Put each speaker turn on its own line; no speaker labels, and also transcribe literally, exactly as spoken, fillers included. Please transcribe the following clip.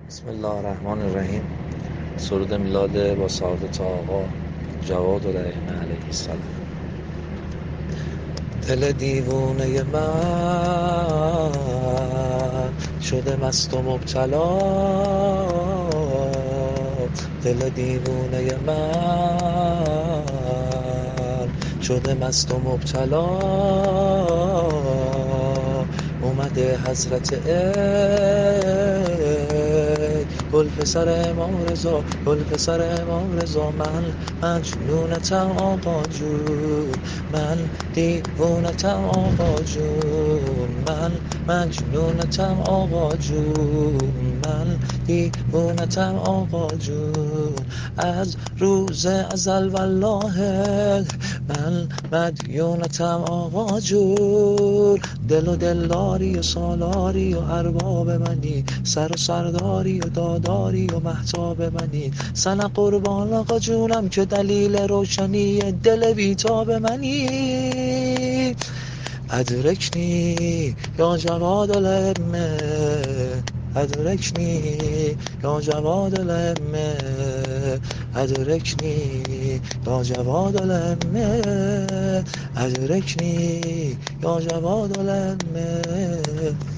بسم الله الرحمن الرحیم. سرود میلاد با سعادت آقا جواد الرحیم علیه السلام. دل دیوونه من شده مست و مبتلا، دل دیوونه من شده مست و مبتلا، اومده حضرت عید گل پسر امام رضا، گل پسر امام رضا. من مجنونتم آقا جون، من دیوونتم آقا جون، من مجنونتم آقا جون، من دیوونتم آقا جون. از روز ازل والله من مدیونتم آقا جون. دل و دلداری و سالاری و ارباب منی، سر و سرداری و داداری و مهتاب منی. سن قربان آقا جونم که دلیل روشنی دل بیتاب منی. ادرکنی یا جواد الامه، ادرکنی یا جواد الامه، ادرکنی یا جواد الامه، ادرکنی یا جواد الامه.